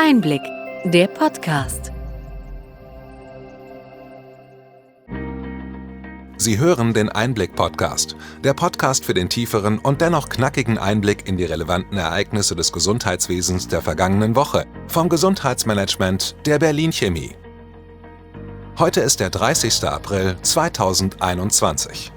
Einblick, der Podcast. Sie hören den Einblick-Podcast, der Podcast für den tieferen und dennoch knackigen Einblick in die relevanten Ereignisse des Gesundheitswesens der vergangenen Woche vom Gesundheitsmanagement der Berlin Chemie. Heute ist der 30. April 2021.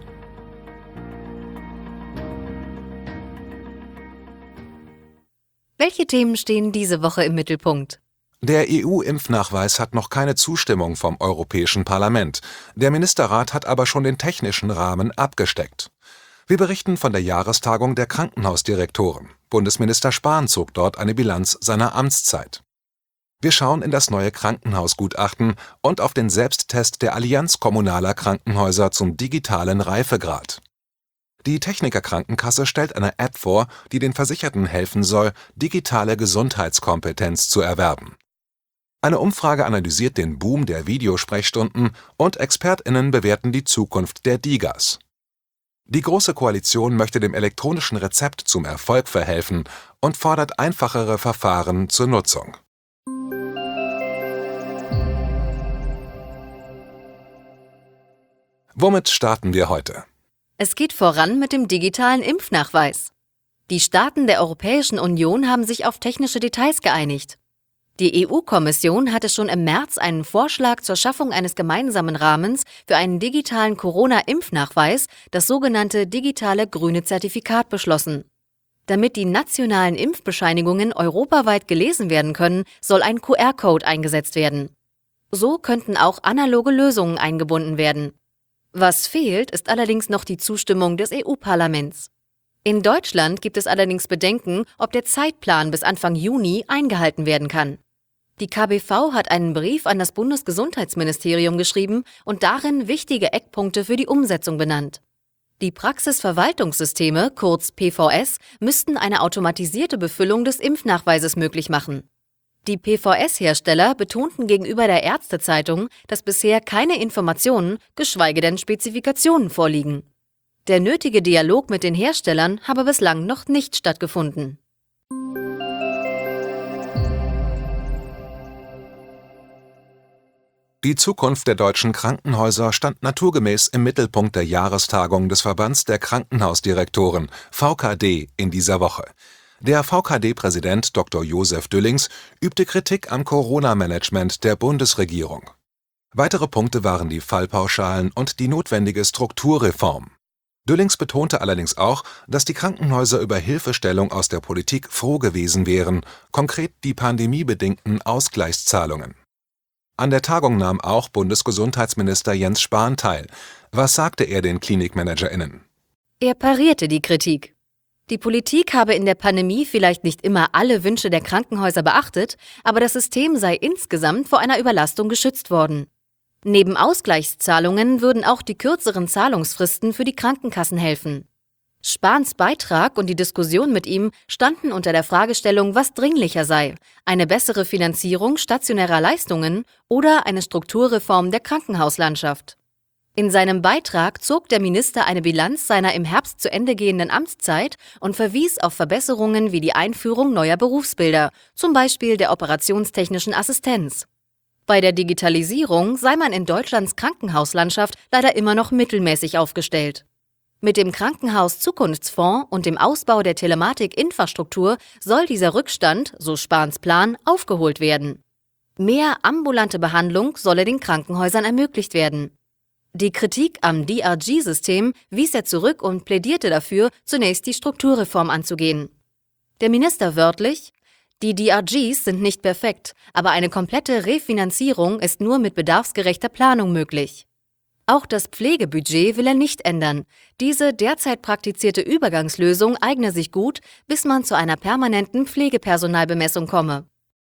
Welche Themen stehen diese Woche im Mittelpunkt? Der EU-Impfnachweis hat noch keine Zustimmung vom Europäischen Parlament. Der Ministerrat hat aber schon den technischen Rahmen abgesteckt. Wir berichten von der Jahrestagung der Krankenhausdirektoren. Bundesminister Spahn zog dort eine Bilanz seiner Amtszeit. Wir schauen in das neue Krankenhausgutachten und auf den Selbsttest der Allianz kommunaler Krankenhäuser zum digitalen Reifegrad. Die Techniker Krankenkasse stellt eine App vor, die den Versicherten helfen soll, digitale Gesundheitskompetenz zu erwerben. Eine Umfrage analysiert den Boom der Videosprechstunden und ExpertInnen bewerten die Zukunft der DiGAs. Die Große Koalition möchte dem elektronischen Rezept zum Erfolg verhelfen und fordert einfachere Verfahren zur Nutzung. Womit starten wir heute? Es geht voran mit dem digitalen Impfnachweis. Die Staaten der Europäischen Union haben sich auf technische Details geeinigt. Die EU-Kommission hatte schon im März einen Vorschlag zur Schaffung eines gemeinsamen Rahmens für einen digitalen Corona-Impfnachweis, das sogenannte digitale grüne Zertifikat, beschlossen. Damit die nationalen Impfbescheinigungen europaweit gelesen werden können, soll ein QR-Code eingesetzt werden. So könnten auch analoge Lösungen eingebunden werden. Was fehlt, ist allerdings noch die Zustimmung des EU-Parlaments. In Deutschland gibt es allerdings Bedenken, ob der Zeitplan bis Anfang Juni eingehalten werden kann. Die KBV hat einen Brief an das Bundesgesundheitsministerium geschrieben und darin wichtige Eckpunkte für die Umsetzung benannt. Die Praxisverwaltungssysteme, kurz PVS, müssten eine automatisierte Befüllung des Impfnachweises möglich machen. Die PVS-Hersteller betonten gegenüber der Ärztezeitung, dass bisher keine Informationen, geschweige denn Spezifikationen vorliegen. Der nötige Dialog mit den Herstellern habe bislang noch nicht stattgefunden. Die Zukunft der deutschen Krankenhäuser stand naturgemäß im Mittelpunkt der Jahrestagung des Verbands der Krankenhausdirektoren, VKD, in dieser Woche. Der VKD-Präsident Dr. Josef Düllings übte Kritik am Corona-Management der Bundesregierung. Weitere Punkte waren die Fallpauschalen und die notwendige Strukturreform. Düllings betonte allerdings auch, dass die Krankenhäuser über Hilfestellung aus der Politik froh gewesen wären, konkret die pandemiebedingten Ausgleichszahlungen. An der Tagung nahm auch Bundesgesundheitsminister Jens Spahn teil. Was sagte er den KlinikmanagerInnen? Er parierte die Kritik. Die Politik habe in der Pandemie vielleicht nicht immer alle Wünsche der Krankenhäuser beachtet, aber das System sei insgesamt vor einer Überlastung geschützt worden. Neben Ausgleichszahlungen würden auch die kürzeren Zahlungsfristen für die Krankenkassen helfen. Spahns Beitrag und die Diskussion mit ihm standen unter der Fragestellung, was dringlicher sei: eine bessere Finanzierung stationärer Leistungen oder eine Strukturreform der Krankenhauslandschaft. In seinem Beitrag zog der Minister eine Bilanz seiner im Herbst zu Ende gehenden Amtszeit und verwies auf Verbesserungen wie die Einführung neuer Berufsbilder, zum Beispiel der operationstechnischen Assistenz. Bei der Digitalisierung sei man in Deutschlands Krankenhauslandschaft leider immer noch mittelmäßig aufgestellt. Mit dem Krankenhaus-Zukunftsfonds und dem Ausbau der Telematikinfrastruktur soll dieser Rückstand, so Spahns Plan, aufgeholt werden. Mehr ambulante Behandlung solle den Krankenhäusern ermöglicht werden. Die Kritik am DRG-System wies er zurück und plädierte dafür, zunächst die Strukturreform anzugehen. Der Minister wörtlich: Die DRGs sind nicht perfekt, aber eine komplette Refinanzierung ist nur mit bedarfsgerechter Planung möglich. Auch das Pflegebudget will er nicht ändern. Diese derzeit praktizierte Übergangslösung eigne sich gut, bis man zu einer permanenten Pflegepersonalbemessung komme.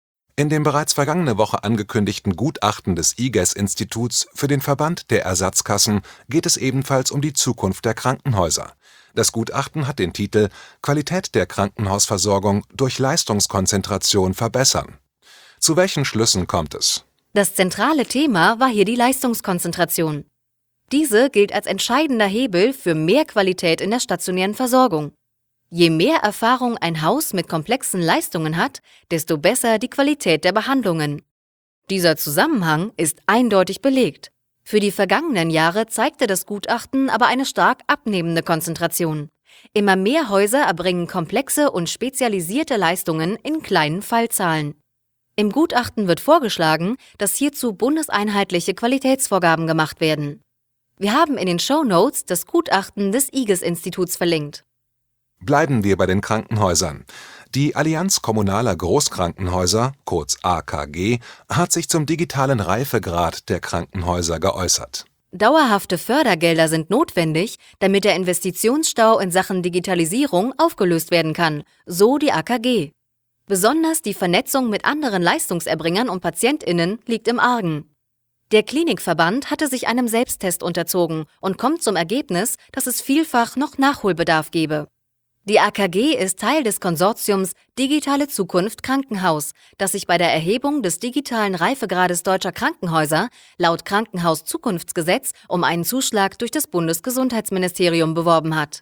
In dem bereits vergangene Woche angekündigten Gutachten des IGES-Instituts für den Verband der Ersatzkassen geht es ebenfalls um die Zukunft der Krankenhäuser. Das Gutachten hat den Titel »Qualität der Krankenhausversorgung durch Leistungskonzentration verbessern«. Zu welchen Schlüssen kommt es? Das zentrale Thema war hier die Leistungskonzentration. Diese gilt als entscheidender Hebel für mehr Qualität in der stationären Versorgung. Je mehr Erfahrung ein Haus mit komplexen Leistungen hat, desto besser die Qualität der Behandlungen. Dieser Zusammenhang ist eindeutig belegt. Für die vergangenen Jahre zeigte das Gutachten aber eine stark abnehmende Konzentration. Immer mehr Häuser erbringen komplexe und spezialisierte Leistungen in kleinen Fallzahlen. Im Gutachten wird vorgeschlagen, dass hierzu bundeseinheitliche Qualitätsvorgaben gemacht werden. Wir haben in den Shownotes das Gutachten des IGES-Instituts verlinkt. Bleiben wir bei den Krankenhäusern. Die Allianz Kommunaler Großkrankenhäuser, kurz AKG, hat sich zum digitalen Reifegrad der Krankenhäuser geäußert. Dauerhafte Fördergelder sind notwendig, damit der Investitionsstau in Sachen Digitalisierung aufgelöst werden kann, so die AKG. Besonders die Vernetzung mit anderen Leistungserbringern und PatientInnen liegt im Argen. Der Klinikverband hatte sich einem Selbsttest unterzogen und kommt zum Ergebnis, dass es vielfach noch Nachholbedarf gebe. Die AKG ist Teil des Konsortiums Digitale Zukunft Krankenhaus, das sich bei der Erhebung des digitalen Reifegrades deutscher Krankenhäuser laut Krankenhauszukunftsgesetz um einen Zuschlag durch das Bundesgesundheitsministerium beworben hat.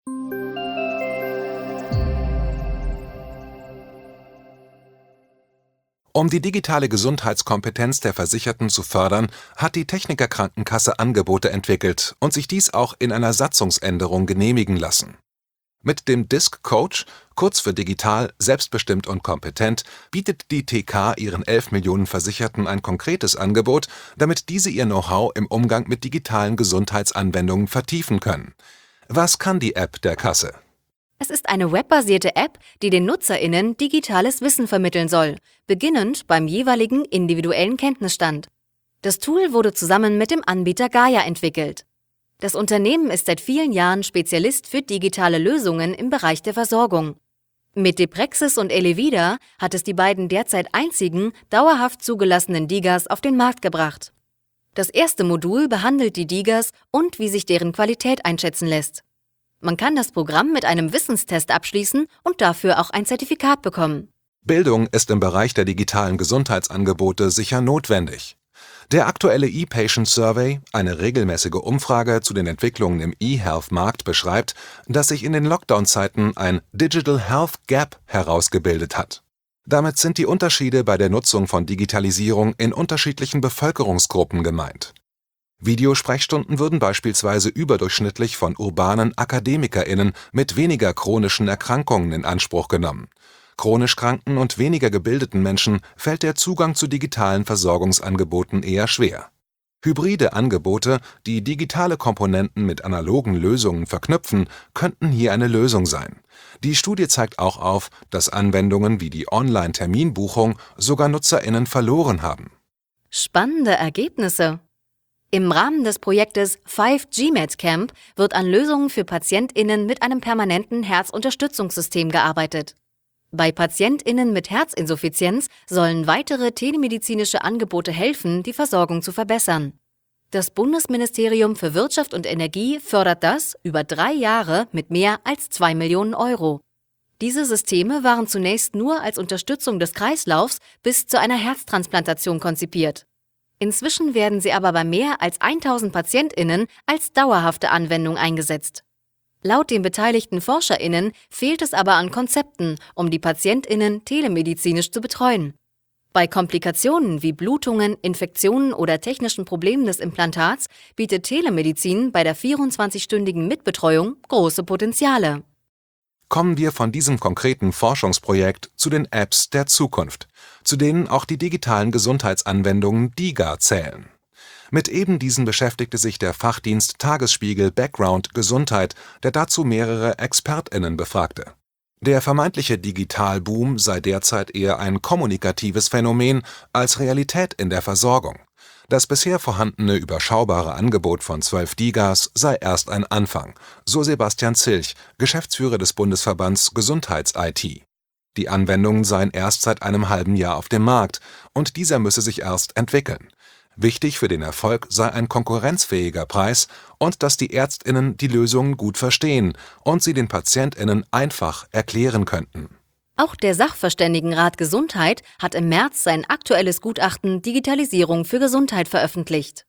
Um die digitale Gesundheitskompetenz der Versicherten zu fördern, hat die Techniker Krankenkasse Angebote entwickelt und sich dies auch in einer Satzungsänderung genehmigen lassen. Mit dem DISC Coach, kurz für digital, selbstbestimmt und kompetent, bietet die TK ihren 11 Millionen Versicherten ein konkretes Angebot, damit diese ihr Know-how im Umgang mit digitalen Gesundheitsanwendungen vertiefen können. Was kann die App der Kasse? Es ist eine webbasierte App, die den NutzerInnen digitales Wissen vermitteln soll, beginnend beim jeweiligen individuellen Kenntnisstand. Das Tool wurde zusammen mit dem Anbieter Gaia entwickelt. Das Unternehmen ist seit vielen Jahren Spezialist für digitale Lösungen im Bereich der Versorgung. Mit Deprexis und Elevida hat es die beiden derzeit einzigen dauerhaft zugelassenen DiGAs auf den Markt gebracht. Das erste Modul behandelt die DiGAs und wie sich deren Qualität einschätzen lässt. Man kann das Programm mit einem Wissenstest abschließen und dafür auch ein Zertifikat bekommen. Bildung ist im Bereich der digitalen Gesundheitsangebote sicher notwendig. Der aktuelle ePatient Survey, eine regelmäßige Umfrage zu den Entwicklungen im eHealth-Markt, beschreibt, dass sich in den Lockdown-Zeiten ein Digital Health Gap herausgebildet hat. Damit sind die Unterschiede bei der Nutzung von Digitalisierung in unterschiedlichen Bevölkerungsgruppen gemeint. Videosprechstunden würden beispielsweise überdurchschnittlich von urbanen AkademikerInnen mit weniger chronischen Erkrankungen in Anspruch genommen. Chronisch kranken und weniger gebildeten Menschen fällt der Zugang zu digitalen Versorgungsangeboten eher schwer. Hybride Angebote, die digitale Komponenten mit analogen Lösungen verknüpfen, könnten hier eine Lösung sein. Die Studie zeigt auch auf, dass Anwendungen wie die Online-Terminbuchung sogar NutzerInnen verloren haben. Spannende Ergebnisse! Im Rahmen des Projektes 5GMed Camp wird an Lösungen für PatientInnen mit einem permanenten Herzunterstützungssystem gearbeitet. Bei PatientInnen mit Herzinsuffizienz sollen weitere telemedizinische Angebote helfen, die Versorgung zu verbessern. Das Bundesministerium für Wirtschaft und Energie fördert das über 3 Jahre mit mehr als 2 Millionen Euro. Diese Systeme waren zunächst nur als Unterstützung des Kreislaufs bis zu einer Herztransplantation konzipiert. Inzwischen werden sie aber bei mehr als 1000 PatientInnen als dauerhafte Anwendung eingesetzt. Laut den beteiligten ForscherInnen fehlt es aber an Konzepten, um die PatientInnen telemedizinisch zu betreuen. Bei Komplikationen wie Blutungen, Infektionen oder technischen Problemen des Implantats bietet Telemedizin bei der 24-stündigen Mitbetreuung große Potenziale. Kommen wir von diesem konkreten Forschungsprojekt zu den Apps der Zukunft, zu denen auch die digitalen Gesundheitsanwendungen DiGA zählen. Mit eben diesen beschäftigte sich der Fachdienst Tagesspiegel Background Gesundheit, der dazu mehrere ExpertInnen befragte. Der vermeintliche Digitalboom sei derzeit eher ein kommunikatives Phänomen als Realität in der Versorgung. Das bisher vorhandene überschaubare Angebot von 12 DiGAs sei erst ein Anfang, so Sebastian Zilch, Geschäftsführer des Bundesverbands Gesundheits-IT. Die Anwendungen seien erst seit einem halben Jahr auf dem Markt und dieser müsse sich erst entwickeln. Wichtig für den Erfolg sei ein konkurrenzfähiger Preis und dass die ÄrztInnen die Lösungen gut verstehen und sie den PatientInnen einfach erklären könnten. Auch der Sachverständigenrat Gesundheit hat im März sein aktuelles Gutachten Digitalisierung für Gesundheit veröffentlicht.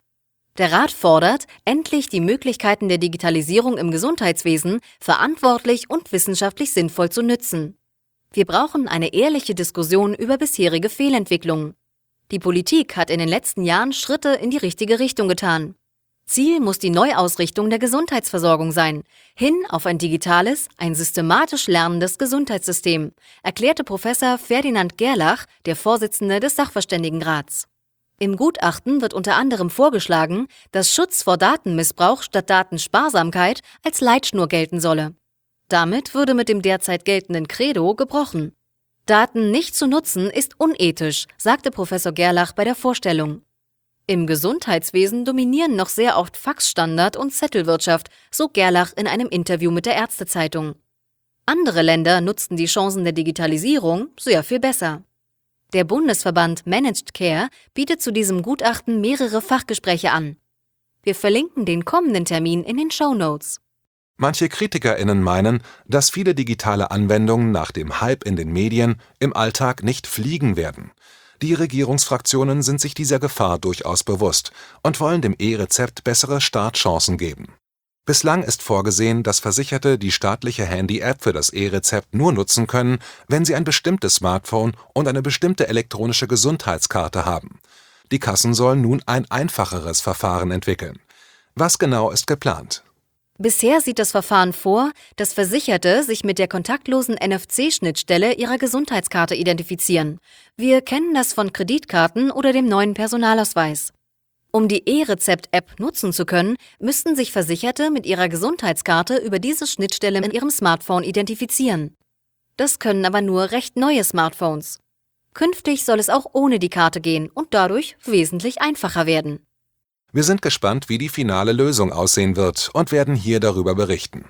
Der Rat fordert, endlich die Möglichkeiten der Digitalisierung im Gesundheitswesen verantwortlich und wissenschaftlich sinnvoll zu nützen. Wir brauchen eine ehrliche Diskussion über bisherige Fehlentwicklungen. Die Politik hat in den letzten Jahren Schritte in die richtige Richtung getan. Ziel muss die Neuausrichtung der Gesundheitsversorgung sein, hin auf ein digitales, ein systematisch lernendes Gesundheitssystem, erklärte Professor Ferdinand Gerlach, der Vorsitzende des Sachverständigenrats. Im Gutachten wird unter anderem vorgeschlagen, dass Schutz vor Datenmissbrauch statt Datensparsamkeit als Leitschnur gelten solle. Damit würde mit dem derzeit geltenden Credo gebrochen. Daten nicht zu nutzen ist unethisch, sagte Professor Gerlach bei der Vorstellung. Im Gesundheitswesen dominieren noch sehr oft Faxstandard und Zettelwirtschaft, so Gerlach in einem Interview mit der Ärztezeitung. Andere Länder nutzten die Chancen der Digitalisierung sehr viel besser. Der Bundesverband Managed Care bietet zu diesem Gutachten mehrere Fachgespräche an. Wir verlinken den kommenden Termin in den Shownotes. Manche KritikerInnen meinen, dass viele digitale Anwendungen nach dem Hype in den Medien im Alltag nicht fliegen werden. Die Regierungsfraktionen sind sich dieser Gefahr durchaus bewusst und wollen dem E-Rezept bessere Startchancen geben. Bislang ist vorgesehen, dass Versicherte die staatliche Handy-App für das E-Rezept nur nutzen können, wenn sie ein bestimmtes Smartphone und eine bestimmte elektronische Gesundheitskarte haben. Die Kassen sollen nun ein einfacheres Verfahren entwickeln. Was genau ist geplant? Bisher sieht das Verfahren vor, dass Versicherte sich mit der kontaktlosen NFC-Schnittstelle ihrer Gesundheitskarte identifizieren. Wir kennen das von Kreditkarten oder dem neuen Personalausweis. Um die E-Rezept-App nutzen zu können, müssten sich Versicherte mit ihrer Gesundheitskarte über diese Schnittstelle in ihrem Smartphone identifizieren. Das können aber nur recht neue Smartphones. Künftig soll es auch ohne die Karte gehen und dadurch wesentlich einfacher werden. Wir sind gespannt, wie die finale Lösung aussehen wird und werden hier darüber berichten.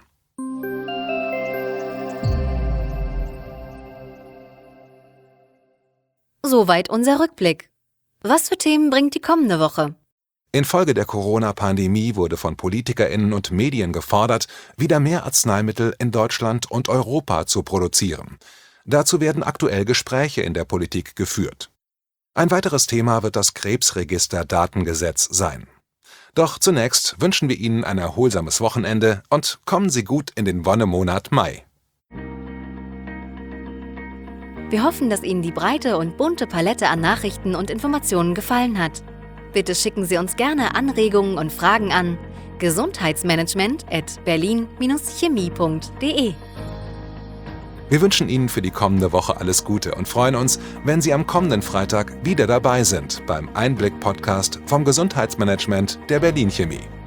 Soweit unser Rückblick. Was für Themen bringt die kommende Woche? Infolge der Corona-Pandemie wurde von PolitikerInnen und Medien gefordert, wieder mehr Arzneimittel in Deutschland und Europa zu produzieren. Dazu werden aktuell Gespräche in der Politik geführt. Ein weiteres Thema wird das Krebsregister-Datengesetz sein. Doch zunächst wünschen wir Ihnen ein erholsames Wochenende und kommen Sie gut in den Wonnemonat Mai. Wir hoffen, dass Ihnen die breite und bunte Palette an Nachrichten und Informationen gefallen hat. Bitte schicken Sie uns gerne Anregungen und Fragen an gesundheitsmanagement@berlin-chemie.de. Wir wünschen Ihnen für die kommende Woche alles Gute und freuen uns, wenn Sie am kommenden Freitag wieder dabei sind beim Einblick-Podcast vom Gesundheitsmanagement der Berlin Chemie.